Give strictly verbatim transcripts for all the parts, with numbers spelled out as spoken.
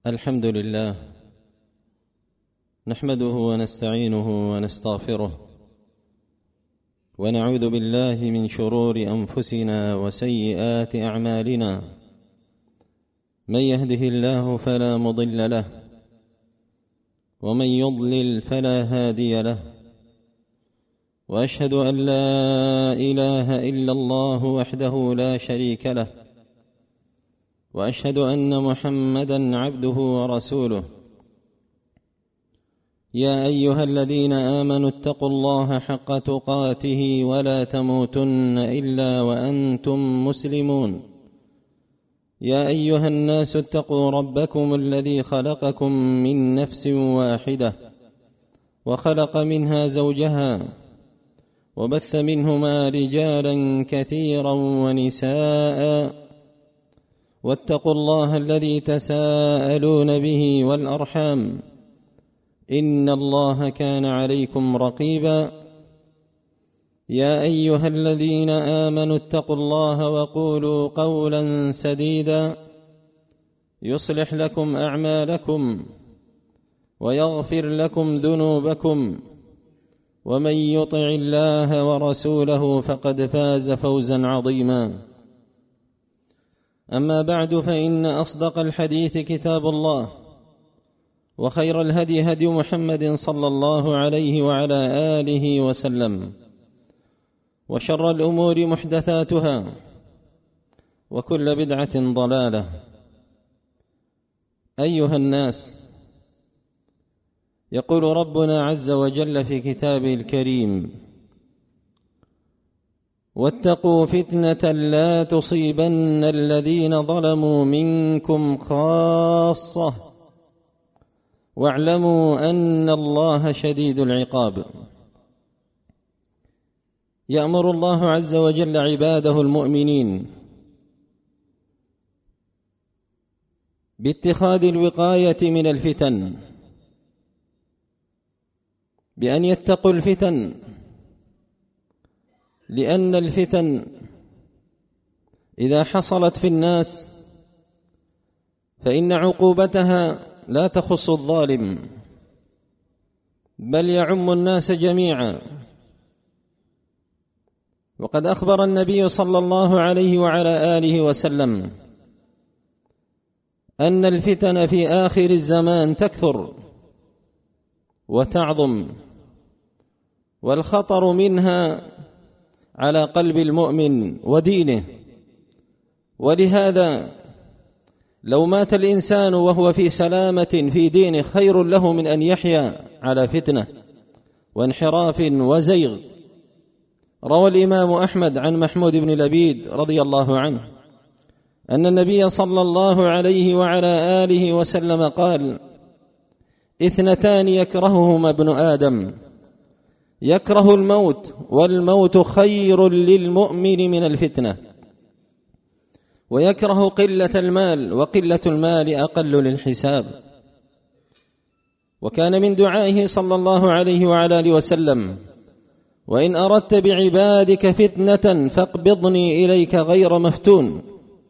الحمد لله نحمده ونستعينه ونستغفره ونعوذ بالله من شرور أنفسنا وسيئات أعمالنا. من يهده الله فلا مضل له ومن يضلل فلا هادي له، وأشهد أن لا إله إلا الله وحده لا شريك له، وأشهد أن محمدًا عبده ورسوله. يا أيها الذين آمنوا اتقوا الله حق تقاته ولا تموتن إلا وأنتم مسلمون. يا أيها الناس اتقوا ربكم الذي خلقكم من نفس واحدة وخلق منها زوجها وبث منهما رجالا كثيرا ونساء، واتقوا الله الذي تساءلون به والأرحام إن الله كان عليكم رقيبا. يا أيها الذين آمنوا اتقوا الله وقولوا قولا سديدا يصلح لكم أعمالكم ويغفر لكم ذنوبكم، ومن يطع الله ورسوله فقد فاز فوزا عظيما. أما بعد، فإن أصدق الحديث كتاب الله، وخير الهدي هدي محمد صلى الله عليه وعلى آله وسلم، وشر الأمور محدثاتها، وكل بدعة ضلالة. أيها الناس، يقول ربنا عز وجل في كتابه الكريم: واتقوا فتنة لا تصيبن الذين ظلموا منكم خاصة واعلموا أن الله شديد العقاب. يأمر الله عز وجل عباده المؤمنين باتخاذ الوقاية من الفتن، بأن يتقوا الفتن، لأن الفتن إذا حصلت في الناس فإن عقوبتها لا تخص الظالم، بل يعم الناس جميعا. وقد أخبر النبي صلى الله عليه وعلى آله وسلم أن الفتن في آخر الزمان تكثر وتعظم، والخطر منها على قلب المؤمن ودينه. ولهذا لو مات الإنسان وهو في سلامة في دينه خير له من أن يحيا على فتنة وانحراف وزيغ. روى الإمام أحمد عن محمود بن لبيد رضي الله عنه أن النبي صلى الله عليه وعلى آله وسلم قال: اثنتان يكرههما ابن آدم، يكره الموت، والموت خير للمؤمن من الفتنة، ويكره قلة المال، وقلة المال أقل للحساب. وكان من دعائه صلى الله عليه وعلى آله وسلم: وإن أردت بعبادك فتنة فاقبضني إليك غير مفتون.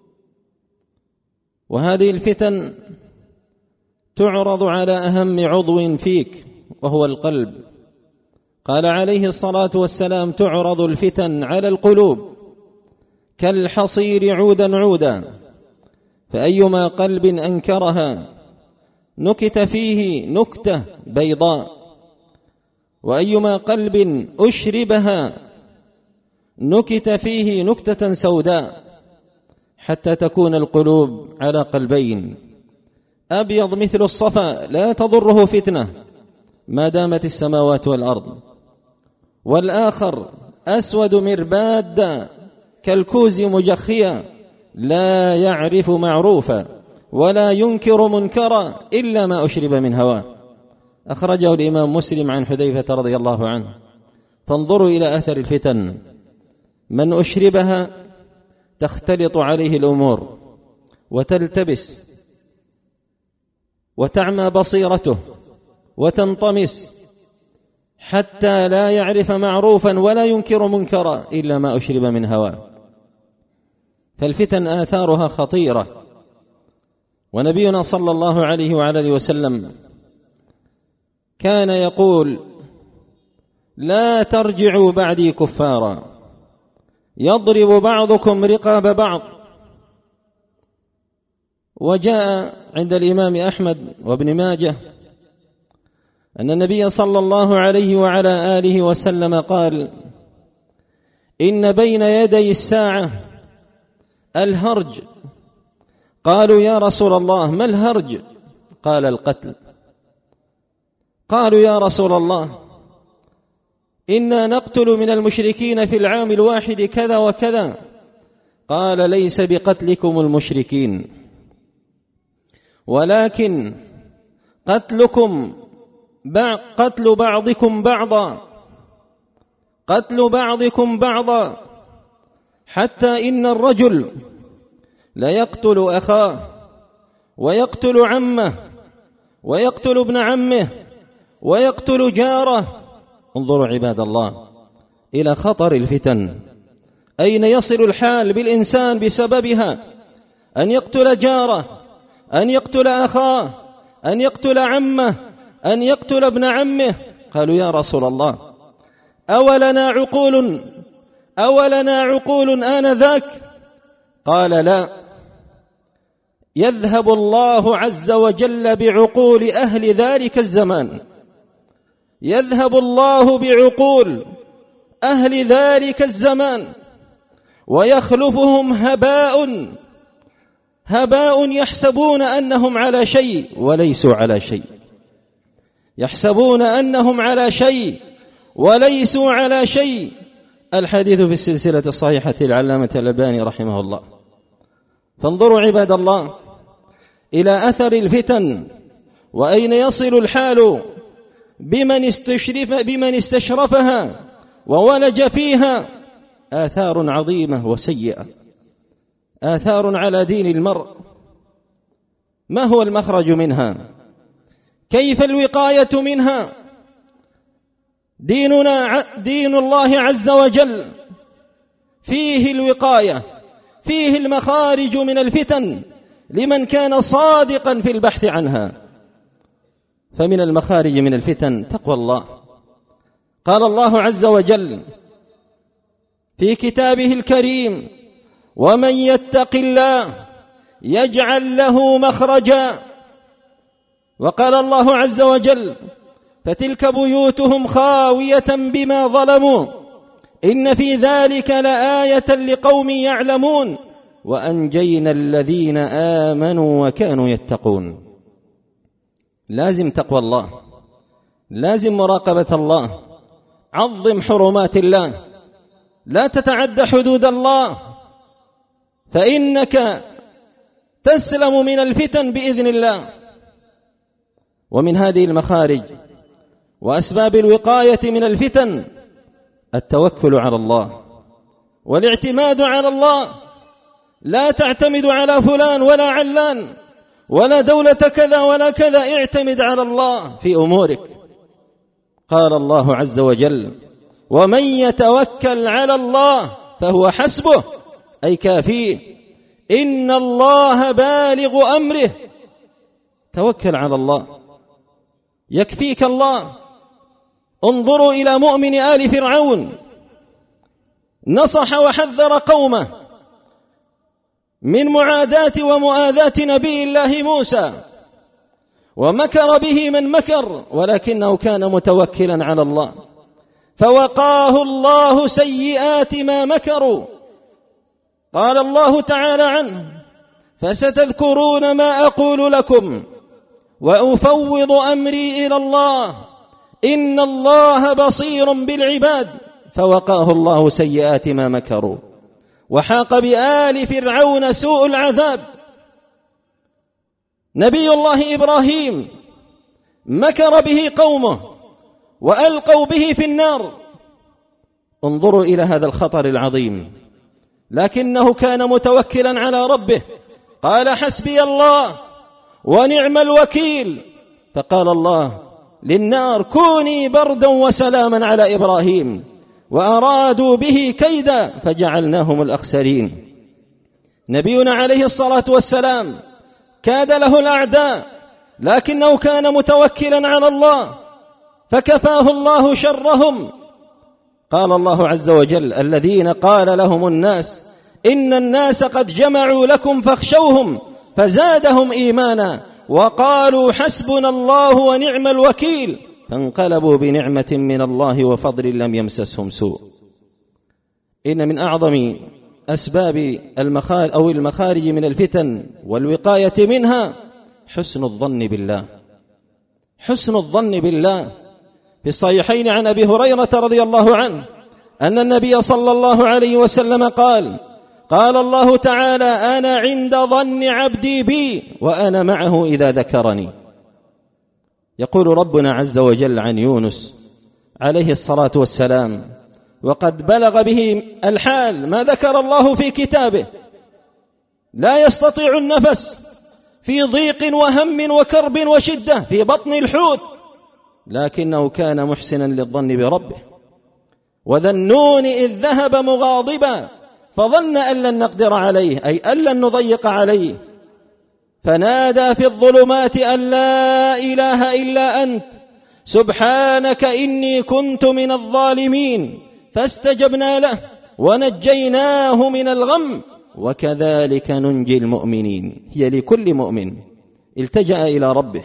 وهذه الفتن تعرض على أهم عضو فيك وهو القلب. قال عليه الصلاة والسلام: تعرض الفتن على القلوب كالحصير عودا عودا، فأيما قلب أنكرها نكت فيه نكتة بيضاء، وأيما قلب أشربها نكت فيه نكتة سوداء، حتى تكون القلوب على قلبين: أبيض مثل الصفا لا تضره فتنة ما دامت السماوات والأرض، والآخر أسود مرباد كالكوز مجخيا لا يعرف معروفا ولا ينكر منكرا إلا ما أشرب من هواه. أخرجه الإمام مسلم عن حذيفة رضي الله عنه. فانظروا إلى أثر الفتن: من أشربها تختلط عليه الأمور وتلتبس وتعمى بصيرته وتنطمس، حتى لا يعرف معروفا ولا ينكر منكرا إلا ما أشرب من هواه. فالفتن آثارها خطيرة، ونبينا صلى الله عليه وعلى اله وسلم كان يقول: لا ترجعوا بعدي كفارا يضرب بعضكم رقاب بعض. وجاء عند الإمام أحمد وابن ماجه أن النبي صلى الله عليه وعلى آله وسلم قال: إن بين يدي الساعة الهرج. قالوا: يا رسول الله ما الهرج؟ قال: القتل. قالوا: يا رسول الله إنا نقتل من المشركين في العام الواحد كذا وكذا. قال: ليس بقتلكم المشركين، ولكن قتلكم قتل بعضكم بعضا قتل بعضكم بعضا حتى إن الرجل ليقتل أخاه ويقتل عمه ويقتل ابن عمه ويقتل جاره. انظروا عباد الله إلى خطر الفتن، أين يصل الحال بالإنسان بسببها، أن يقتل جاره، أن يقتل أخاه، أن يقتل عمه، أن يقتل ابن عمه. قالوا: يا رسول الله أولنا عقول أولنا عقول آنذاك؟ قال: لا، يذهب الله عز وجل بعقول أهل ذلك الزمان، يذهب الله بعقول أهل ذلك الزمان ويخلفهم هباء هباء يحسبون أنهم على شيء وليسوا على شيء، يحسبون أنهم على شيء وليسوا على شيء. الحديث في السلسلة الصحيحة العلامة الألباني رحمه الله. فانظروا عباد الله إلى أثر الفتن، وأين يصل الحال بمن استشرف بمن استشرفها وولج فيها. آثار عظيمة وسيئة، آثار على دين المرء. ما هو المخرج منها؟ كيف الوقاية منها؟ ديننا دين الله عز وجل فيه الوقاية، فيه المخارج من الفتن لمن كان صادقا في البحث عنها. فمن المخارج من الفتن تقوى الله. قال الله عز وجل في كتابه الكريم: ومن يتق الله يجعل له مخرجا. وقال الله عز وجل: فتلك بيوتهم خاوية بما ظلموا إن في ذلك لآية لقوم يعلمون وأنجينا الذين آمنوا وكانوا يتقون. لازم تقوى الله، لازم مراقبة الله، عظم حرمات الله، لا تتعدى حدود الله، فإنك تسلم من الفتن بإذن الله. ومن هذه المخارج وأسباب الوقاية من الفتن التوكل على الله والاعتماد على الله. لا تعتمد على فلان ولا علان ولا دولة كذا ولا كذا، اعتمد على الله في أمورك. قال الله عز وجل: ومن يتوكل على الله فهو حسبه، أي كافيه. إن الله بالغ أمره. توكل على الله، يكفيك الله. انظروا إلى مؤمن آل فرعون، نصح وحذر قومه من معاداة ومؤاذاة نبي الله موسى، ومكر به من مكر، ولكنه كان متوكلا على الله فوقاه الله سيئات ما مكروا. قال الله تعالى عنه: فستذكرون ما أقول لكم وأفوض أمري إلى الله إن الله بصير بالعباد. فوقاه الله سيئات ما مكروا، وحاق بآل فرعون سوء العذاب. نبي الله إبراهيم مكر به قومه وألقوا به في النار. انظروا إلى هذا الخطر العظيم، لكنه كان متوكلا على ربه. قال: حسبي الله ونعم الوكيل. فقال الله للنار: كوني بردا وسلاما على إبراهيم، وأرادوا به كيدا فجعلناهم الأخسرين. نبينا عليه الصلاة والسلام كاد له الأعداء، لكنه كان متوكلا على الله فكفاه الله شرهم. قال الله عز وجل: الذين قال لهم الناس إن الناس قد جمعوا لكم فاخشوهم فزادهم إيمانا وقالوا حسبنا الله ونعم الوكيل فانقلبوا بنعمة من الله وفضل لم يمسسهم سوء. إن من أعظم أسباب المخارج أو المخارج من الفتن والوقاية منها حسن الظن بالله. حسن الظن بالله. في الصحيحين عن أبي هريرة رضي الله عنه أن النبي صلى الله عليه وسلم قال: قال الله تعالى: أنا عند ظن عبدي بي وأنا معه إذا ذكرني. يقول ربنا عز وجل عن يونس عليه الصلاة والسلام وقد بلغ به الحال ما ذكر الله في كتابه: لا يستطيع النفس في ضيق وهم وكرب وشدة في بطن الحوت، لكنه كان محسنا للظن بربه. وذا النون إذ ذهب مغاضبا فظن أن لن نقدر عليه، أي أن لن نضيق عليه، فنادى في الظلمات أن لا إله إلا أنت سبحانك إني كنت من الظالمين، فاستجبنا له ونجيناه من الغم وكذلك ننجي المؤمنين. هي لكل مؤمن التجأ إلى ربه.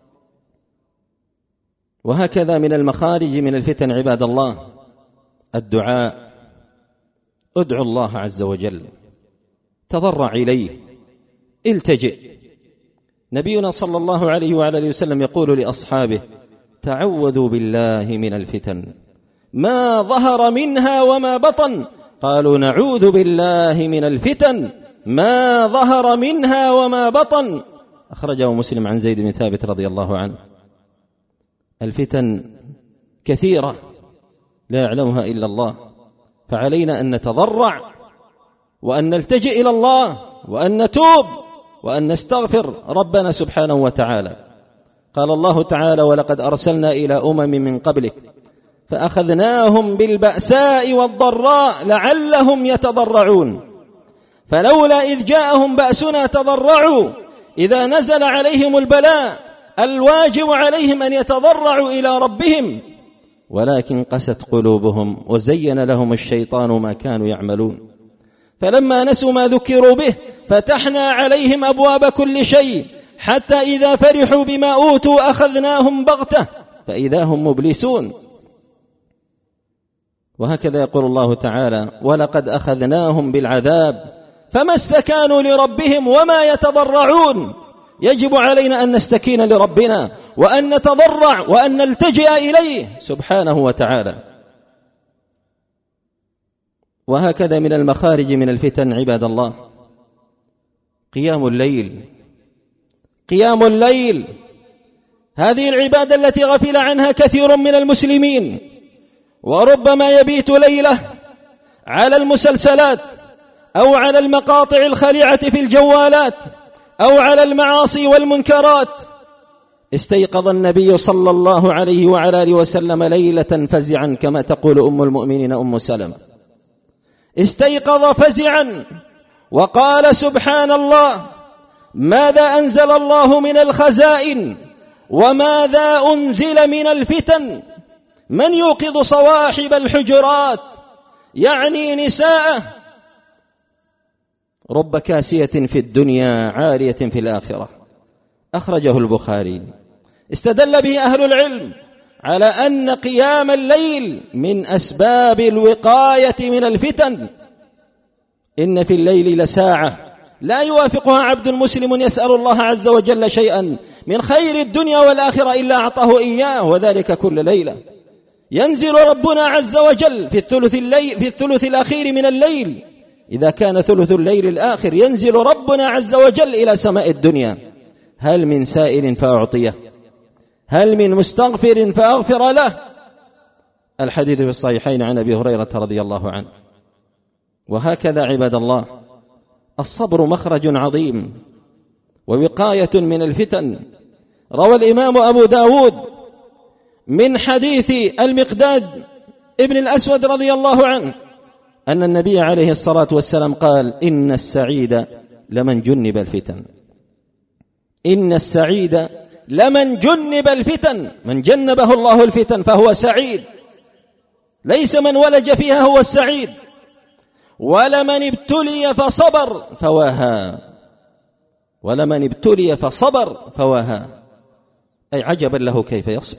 وهكذا من المخارج من الفتن عباد الله الدعاء. ادعو الله عز وجل، تضرع إليه، التجئ. نبينا صلى الله عليه وعلى اله وسلم يقول لأصحابه: تعوذوا بالله من الفتن ما ظهر منها وما بطن. قالوا: نعوذ بالله من الفتن ما ظهر منها وما بطن. أخرجه مسلم عن زيد بن ثابت رضي الله عنه. الفتن كثيرة لا يعلمها إلا الله، فعلينا أن نتضرع وأن نلتجئ إلى الله وأن نتوب وأن نستغفر ربنا سبحانه وتعالى. قال الله تعالى: ولقد أرسلنا إلى أمم من قبلك فأخذناهم بالبأساء والضراء لعلهم يتضرعون فلولا إذ جاءهم بأسنا تضرعوا. إذا نزل عليهم البلاء الواجب عليهم أن يتضرعوا إلى ربهم، ولكن قست قلوبهم وزين لهم الشيطان ما كانوا يعملون. فلما نسوا ما ذكروا به فتحنا عليهم أبواب كل شيء حتى إذا فرحوا بما أوتوا أخذناهم بغتة فإذا هم مبلسون. وهكذا يقول الله تعالى: ولقد أخذناهم بالعذاب فما استكانوا لربهم وما يتضرعون. يجب علينا أن نستكين لربنا وأن نتضرع وأن نلتجئ إليه سبحانه وتعالى. وهكذا من المخارج من الفتن عباد الله قيام الليل. قيام الليل هذه العبادة التي غفل عنها كثير من المسلمين، وربما يبيت ليلة على المسلسلات أو على المقاطع الخليعة في الجوالات أو على المعاصي والمنكرات. استيقظ النبي صلى الله عليه وعلى آله وسلم ليلة فزعا كما تقول أم المؤمنين أم سلمة. استيقظ فزعا وقال: سبحان الله، ماذا أنزل الله من الخزائن وماذا أنزل من الفتن؟ من يوقظ صواحب الحجرات؟ يعني نساءه. رب كاسية في الدنيا عارية في الآخرة. أخرجه البخاري. استدل به أهل العلم على أن قيام الليل من أسباب الوقاية من الفتن. إن في الليل لساعة لا يوافقها عبد مسلم يسأل الله عز وجل شيئا من خير الدنيا والآخرة إلا أعطاه إياه، وذلك كل ليلة. ينزل ربنا عز وجل في الثلث, الليل في الثلث الأخير من الليل. إذا كان ثلث الليل الآخر ينزل ربنا عز وجل إلى سماء الدنيا: هل من سائل فأعطيه؟ هل من مستغفر فأغفر له؟ الحديث في الصحيحين عن أبي هريرة رضي الله عنه. وهكذا عباد الله الصبر مخرج عظيم ووقاية من الفتن. روى الإمام أبو داود من حديث المقداد ابن الأسود رضي الله عنه أن النبي عليه الصلاة والسلام قال: إن السعيد لمن جنب الفتن. إن السعيد لمن جنب الفتن، من جنبه الله الفتن فهو سعيد، ليس من ولج فيها هو السعيد. ولمن ابتلي فصبر فواها، ولمن ابتلي فصبر فواها، أي عجبا له كيف يصبر.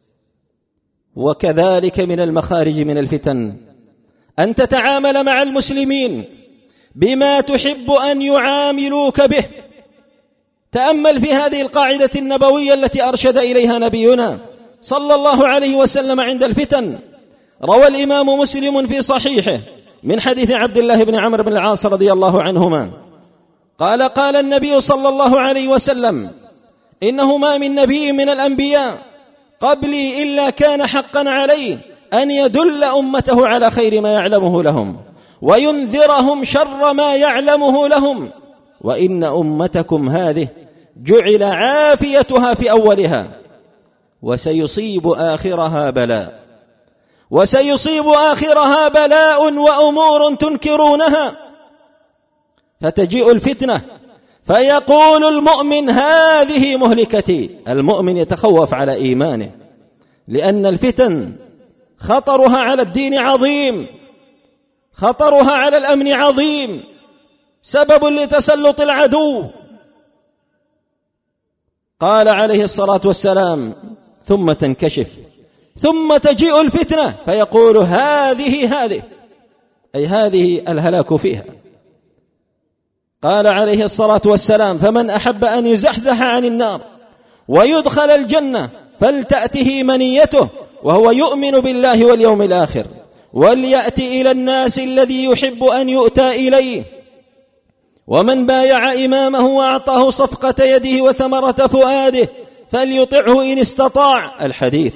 وكذلك من المخارج من الفتن أن تتعامل مع المسلمين بما تحب أن يعاملوك به. تأمل في هذه القاعدة النبوية التي أرشد إليها نبينا صلى الله عليه وسلم عند الفتن. روى الإمام مسلم في صحيحه من حديث عبد الله بن عمرو بن العاص رضي الله عنهما قال: قال النبي صلى الله عليه وسلم: إنه ما من نبي من الأنبياء قبلي إلا كان حقا عليه أن يدل أمته على خير ما يعلمه لهم وينذرهم شر ما يعلمه لهم، وإن أمتكم هذه جعل عافيتها في أولها وسيصيب آخرها بلاء، وسيصيب آخرها بلاء وأمور تنكرونها. فتجيء الفتنة فيقول المؤمن: هذه مهلكتي. المؤمن يتخوف على إيمانه، لأن الفتن خطرها على الدين عظيم، خطرها على الأمن عظيم، سبب لتسلط العدو. قال عليه الصلاة والسلام: ثم تنكشف، ثم تجيء الفتنة فيقول: هذه هذه أي هذه الهلاك فيها. قال عليه الصلاة والسلام: فمن أحب أن يزحزح عن النار ويدخل الجنة فلتأته منيته وهو يؤمن بالله واليوم الآخر، وليأتي إلى الناس الذي يحب أن يؤتى إليه، ومن بايع إمامه وأعطاه صفقة يده وثمرة فؤاده فليطعه إن استطاع. الحديث: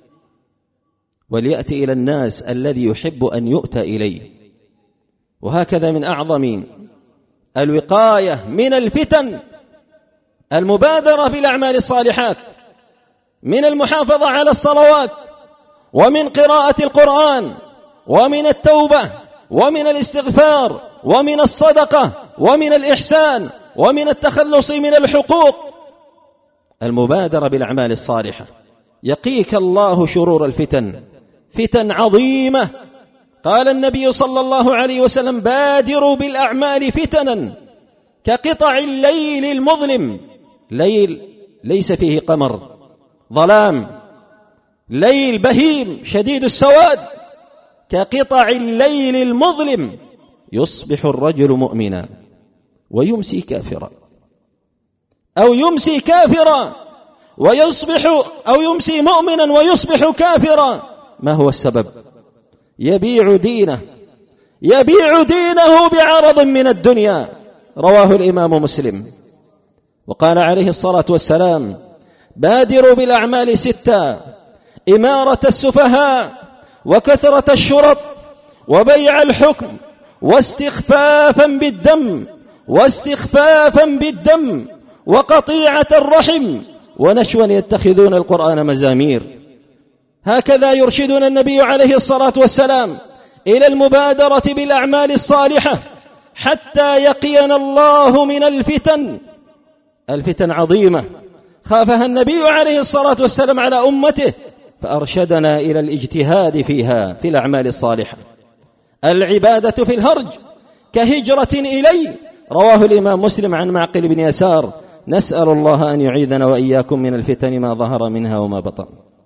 وليأتي إلى الناس الذي يحب أن يؤتى إليه. وهكذا من أعظم الوقاية من الفتن المبادرة بالأعمال الصالحات، من المحافظة على الصلوات، ومن قراءة القرآن، ومن التوبة، ومن الاستغفار، ومن الصدقة، ومن الإحسان، ومن التخلص من الحقوق. المبادرة بالأعمال الصالحة يقيك الله شرور الفتن، فتن عظيمة. قال النبي صلى الله عليه وسلم: بادروا بالأعمال فتنا كقطع الليل المظلم. ليل ليس فيه قمر، ظلام، ليل بهيم شديد السواد، كقطع الليل المظلم، يصبح الرجل مؤمنا ويمسي كافرا، أو يمسي كافرا ويصبح، أو يمسي مؤمنا ويصبح كافرا. ما هو السبب؟ يبيع دينه يبيع دينه بعرض من الدنيا. رواه الإمام مسلم. وقال عليه الصلاة والسلام: بادروا بالأعمال ستا: إمارة السفهاء، وكثرة الشرط، وبيع الحكم، واستخفافا بالدم واستخفافا بالدم وقطيعة الرحم، ونشوا يتخذون القرآن مزامير. هكذا يرشدنا النبي عليه الصلاة والسلام إلى المبادرة بالأعمال الصالحة حتى يقينا الله من الفتن. الفتن عظيمة خافها النبي عليه الصلاة والسلام على أمته، فأرشدنا إلى الاجتهاد فيها في الأعمال الصالحة. العبادة في الهرج كهجرة إليه. رواه الإمام مسلم عن معقل بن يسار. نسأل الله أن يعيذنا وإياكم من الفتن ما ظهر منها وما بطن.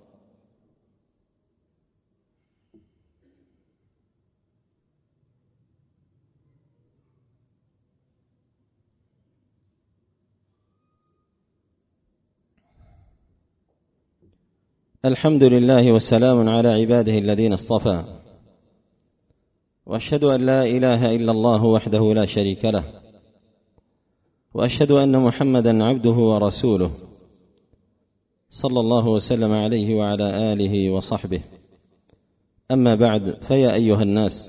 الحمد لله والسلام على عباده الذين اصطفى، وأشهد أن لا إله إلا الله وحده لا شريك له، وأشهد أن محمدا عبده ورسوله صلى الله وسلم عليه وعلى آله وصحبه. أما بعد، فيا أيها الناس،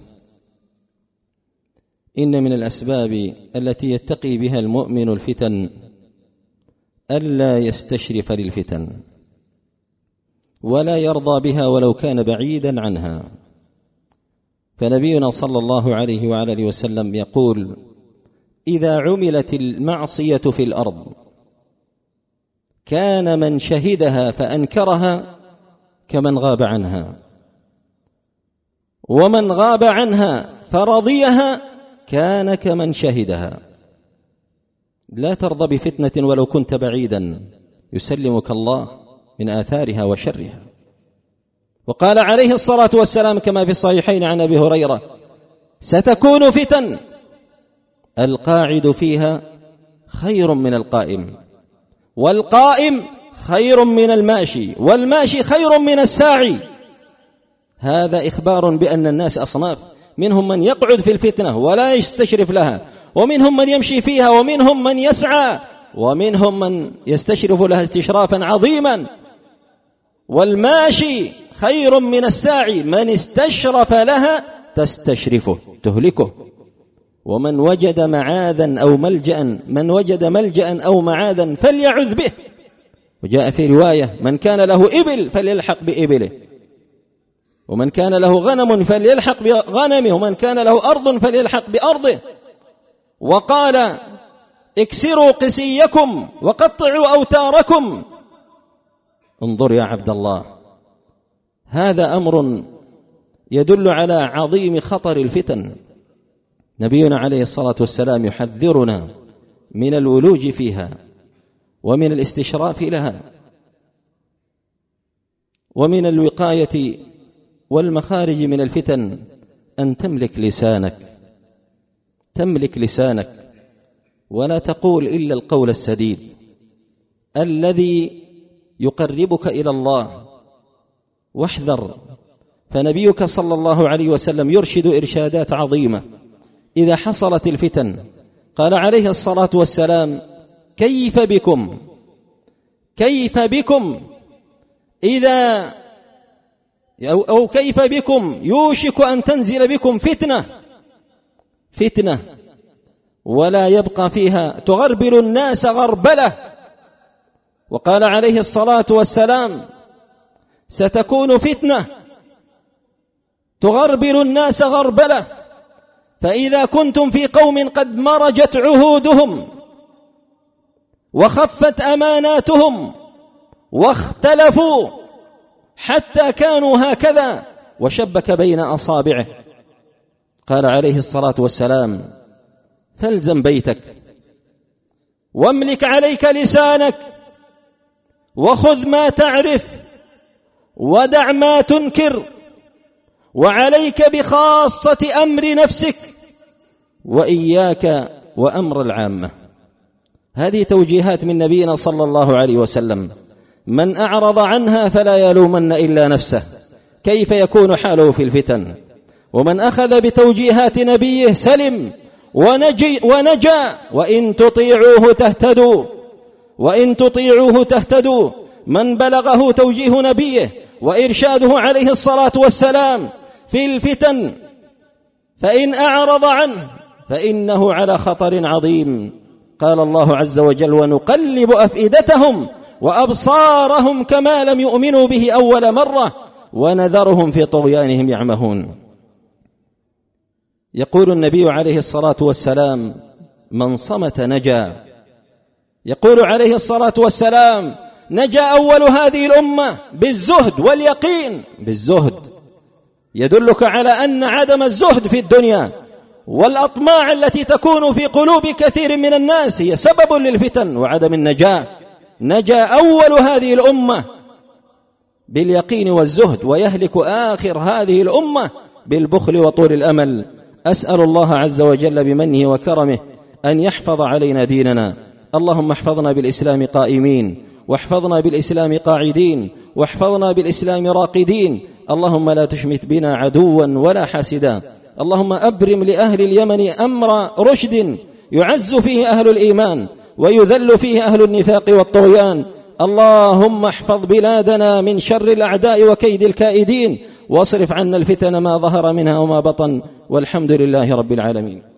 إن من الأسباب التي يتقي بها المؤمن الفتن ألا يستشرف للفتن ولا يرضى بها ولو كان بعيدا عنها. فنبينا صلى الله عليه وعلى آله وسلم يقول: إذا عملت المعصية في الأرض كان من شهدها فأنكرها كمن غاب عنها، ومن غاب عنها فرضيها كان كمن شهدها. لا ترضى بفتنة ولو كنت بعيدا، يسلمك الله من آثارها وشرها. وقال عليه الصلاة والسلام كما في الصحيحين عن أبي هريرة: ستكون فتن القاعد فيها خير من القائم، والقائم خير من الماشي، والماشي خير من الساعي. هذا إخبار بأن الناس أصناف، منهم من يقعد في الفتنة ولا يستشرف لها، ومنهم من يمشي فيها، ومنهم من يسعى، ومنهم من يستشرف لها استشرافا عظيما. والماشي خير من الساعي، من استشرف لها تستشرفه تهلكه. ومن وجد معاذا أو ملجأ من وجد ملجأ أو معاذا فليعذ به. وجاء في رواية: من كان له إبل فليلحق بإبله، ومن كان له غنم فليلحق بغنمه، ومن كان له أرض فليلحق بأرضه. وقال: اكسروا قسيكم وقطعوا أوتاركم. انظر يا عبد الله، هذا أمر يدل على عظيم خطر الفتن. نبينا عليه الصلاة والسلام يحذرنا من الولوج فيها، ومن الاستشراف لها، ومن الوقاية والمخارج من الفتن أن تملك لسانك، تملك لسانك ولا تقول إلا القول السديد الذي يقربك إلى الله. واحذر، فنبيك صلى الله عليه وسلم يرشد إرشادات عظيمة إذا حصلت الفتن. قال عليه الصلاة والسلام: كيف بكم كيف بكم إذا أو, أو كيف بكم يوشك أن تنزل بكم فتنة فتنة ولا يبقى فيها تغربل الناس غربلة. وقال عليه الصلاة والسلام: ستكون فتنة تغربل الناس غربلة، فإذا كنتم في قوم قد مرجت عهودهم وخفت أماناتهم واختلفوا حتى كانوا هكذا وشبك بين أصابعه، قال عليه الصلاة والسلام: فالزم بيتك واملك عليك لسانك وخذ ما تعرف ودع ما تنكر، وعليك بخاصة أمر نفسك وإياك وأمر العامة. هذه توجيهات من نبينا صلى الله عليه وسلم، من أعرض عنها فلا يلومن إلا نفسه. كيف يكون حاله في الفتن؟ ومن أخذ بتوجيهات نبيه سلم ونجي ونجا. وإن تطيعوه تهتدوا وإن تطيعوه تهتدوا. من بلغه توجيه نبيه وإرشاده عليه الصلاة والسلام في الفتن فإن أعرض عنه فإنه على خطر عظيم. قال الله عز وجل: ونقلب أفئدتهم وأبصارهم كما لم يؤمنوا به أول مرة ونذرهم في طغيانهم يعمهون. يقول النبي عليه الصلاة والسلام: من صمت نجا. يقول عليه الصلاة والسلام: نجا أول هذه الأمة بالزهد واليقين. بالزهد يدلك على أن عدم الزهد في الدنيا والأطماع التي تكون في قلوب كثير من الناس هي سبب للفتن وعدم النجاة. نجا أول هذه الأمة باليقين والزهد، ويهلك آخر هذه الأمة بالبخل وطول الأمل. أسأل الله عز وجل بمنه وكرمه أن يحفظ علينا ديننا. اللهم احفظنا بالإسلام قائمين، واحفظنا بالإسلام قاعدين، واحفظنا بالإسلام راقدين. اللهم لا تشمت بنا عدوا ولا حاسدا. اللهم أبرم لأهل اليمن أمر رشد يعز فيه أهل الإيمان ويذل فيه أهل النفاق والطغيان. اللهم احفظ بلادنا من شر الأعداء وكيد الكائدين، واصرف عنا الفتن ما ظهر منها وما بطن، والحمد لله رب العالمين.